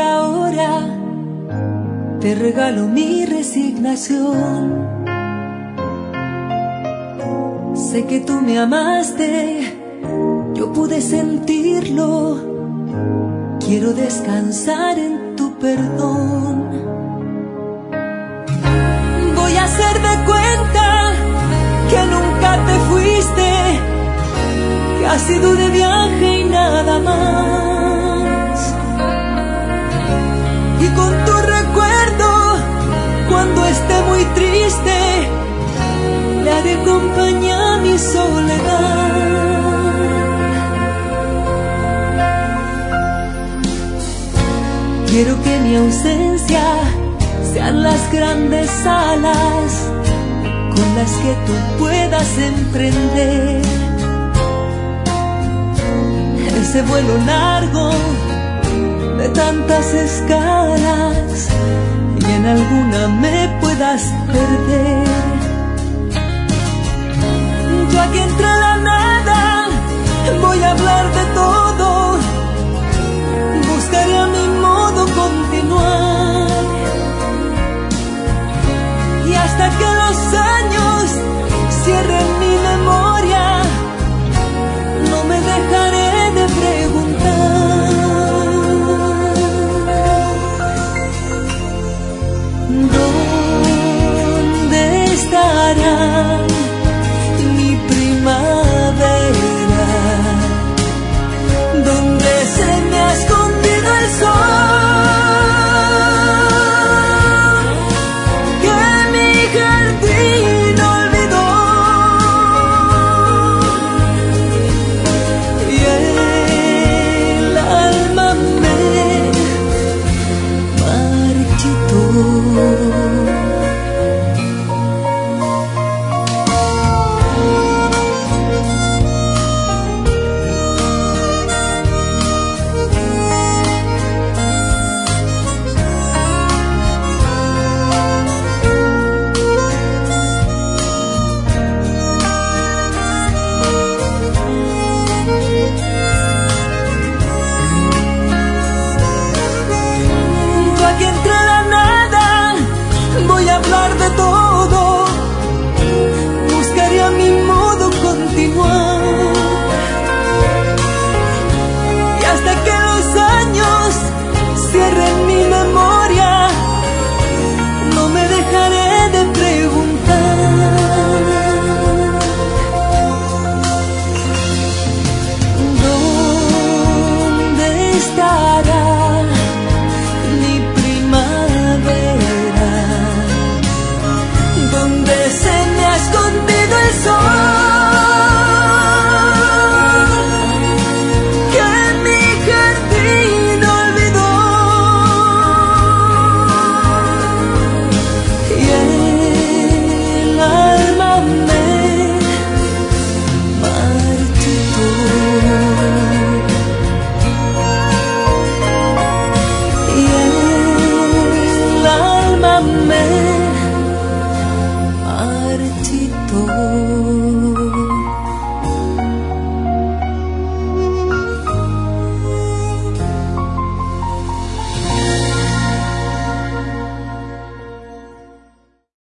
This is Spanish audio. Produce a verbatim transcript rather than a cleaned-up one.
ahora te regalo mi resignación. Sé que tú me amaste, yo pude sentirlo. Quiero descansar en tu perdón. Voy a hacer de cuenta que nunca te fuiste, que ha sido de viaje y nada más. Y con tu recuerdo, cuando esté muy triste, le haré compañía a mi soledad. Quiero que mi ausencia sean las grandes alas con las que tú puedas emprender ese vuelo largo de tantas escalas y en alguna me puedas perder. Yo aquí entre la nada voy a hablar de todo, buscaré a mi modo continuar, y hasta que los años cierren mi memoria, no me dejaré de preguntar ¿dónde estará mi primavera? ¿Dónde se me ha escondido el sol que mi jardín olvidó? Y el alma me marchitó. Aquí entre la nada voy a hablar de todo, buscaré a mi modo continuar, y hasta que los años cierren mi memoria, no me dejaré de preguntar ¿dónde estará mi primavera? ¿Dónde se me ha escondido el sol que mi jardín olvidó? Y el alma me marchitó. Y el alma me